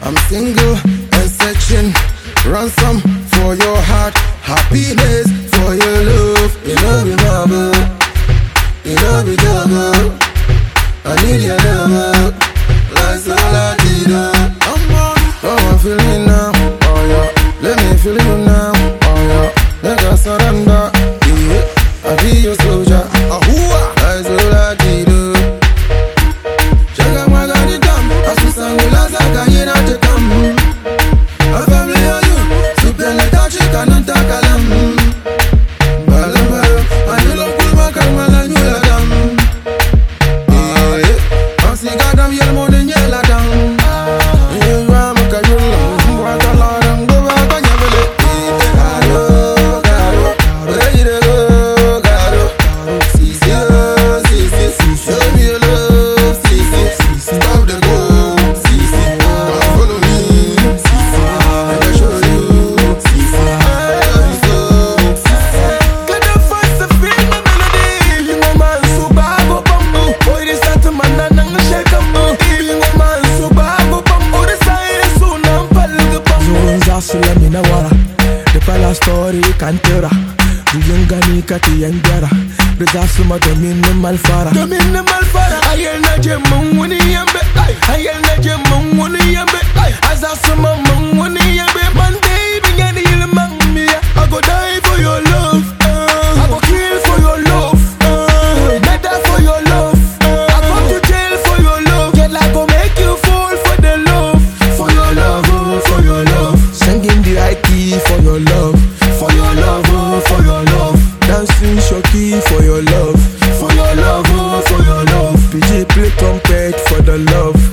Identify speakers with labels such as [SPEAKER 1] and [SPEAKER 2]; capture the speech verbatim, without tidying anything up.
[SPEAKER 1] I'm single and searching. Ransom for your heart, happiness for your love. You know me, mama. You know me, double. I need your love. Like so, la di da. I'm on. Come on, feel me now. Oh yeah. Let me feel you now. Oh yeah. Make us surrender. Yeah. I be your soldier. Ahua. Like so, la di da. Check out my body down. I see some girls that can hear that they come. A family on you. Super like that chicken and takalam. Balam balam. I know love cool man can man and you la dam. Yeah. I see God am yell more than yell la dam. You am a kayola. What a lot of go back on your belly. Garo, garo, where you go, garo. See, see, see, see, see. Show me your love, see, see. Stop the go, see, see. Come follow me, see, see. Let me show you, see, see. I love you so, see, see. Get the first to feel my melody. You know man, so bad, go bamboo. Boy, this that man, and I'm shake 'em. You know man, so bad, go bamboo. The side is soon, I'm falling upon.
[SPEAKER 2] Zonza sulamina wara The pala story kantera Duyungani kati yanjara The zasuma domine malfara
[SPEAKER 1] Domine malfara.
[SPEAKER 2] Ayel na je mungwani yambe Ayel na je mungwani yambe Azasuma mungwani yambe Monday binyani yile mangmiya I go die for your love uh, I go kill for your love uh, Better for your love uh, I go to jail for your love Girl I go make you fall for the love For your love, oh, for your love Singing the right key for your love For your love, oh, for your love Dancing shoki for your love For your love, oh, for your love P J play trumpet for the love